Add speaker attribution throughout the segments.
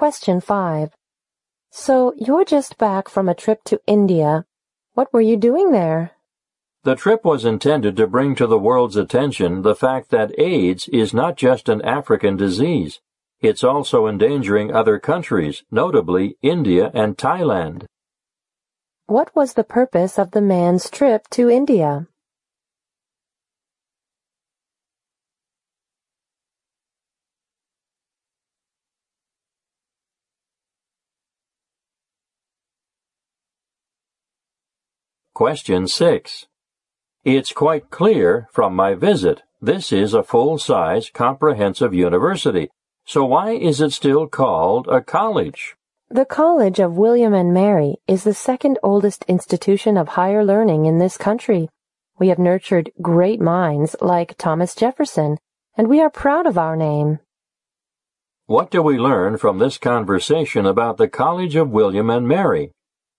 Speaker 1: Question 5. So, you're just back from a trip to India. What were you doing there?
Speaker 2: The trip was intended to bring to the world's attention the fact that AIDS is not just an African disease. It's also endangering other countries, notably India and Thailand.
Speaker 1: What was the purpose of the man's trip to India?
Speaker 2: Question 6. It's quite clear from my visit this is a full-size comprehensive university. So why is it still called a college?
Speaker 1: The College of William and Mary is the second oldest institution of higher learning in this country. We have nurtured great minds like Thomas Jefferson, and we are proud of our name.
Speaker 2: What do we learn from this conversation about the College of William and Mary?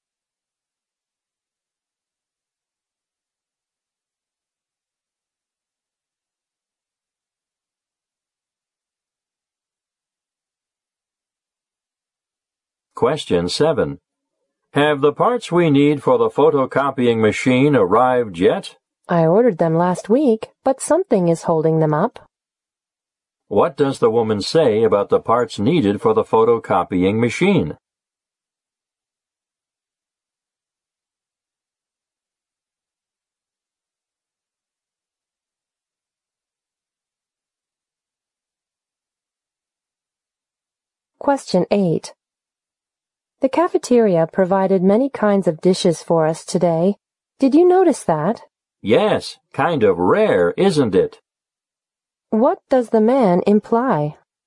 Speaker 2: Question 7. Have the parts we need for the photocopying machine arrived yet?
Speaker 1: I ordered them last week, but something is holding them up.
Speaker 2: What does the woman say about the parts needed for the photocopying machine?
Speaker 1: Question 8. The cafeteria provided many kinds of dishes for us today. Did you notice that?
Speaker 2: Yes, kind of rare, isn't it?
Speaker 1: What does the man imply?